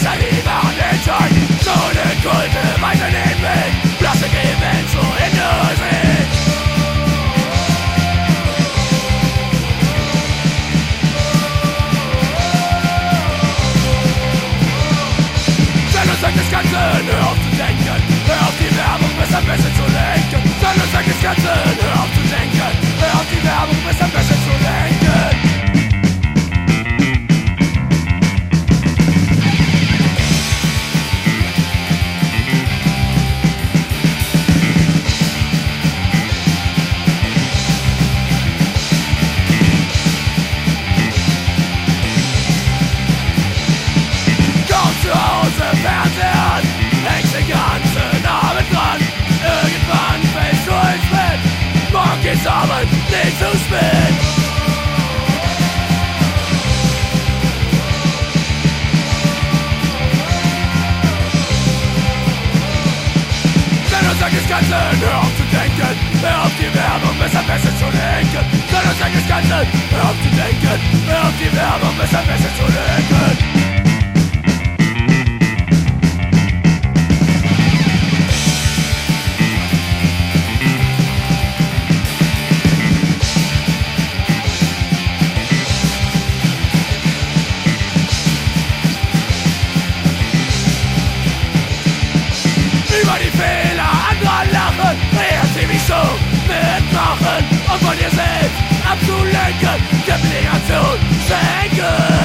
die machen den Schein. So eine Kulte weisen den Weg. Blasse geben so in der See. Sag das Ganze, hör auf zu denken. Hör auf die Werbung, bis am besten zu lenken. Sag das Ganze, hör auf zu denken. Hör auf die Werbung, bis am besten zu lenken. Fernsehen, hängst den ganzen Abend dran. Irgendwann fällst du ins Bett. Morgen geht's Abend, nicht zu spät. Sag das Ganze, hör auf zu denken. Hör auf die Werbung, bis am besten zu lenken. Sag das Ganze, hör auf zu denken. Hör auf die Werbung, bis am besten zu lenken. Über die Fehler anderer lachen, lehrt sie mich so mitmachen und von dir selbst abzulenken, Gelegenheit zu schenken.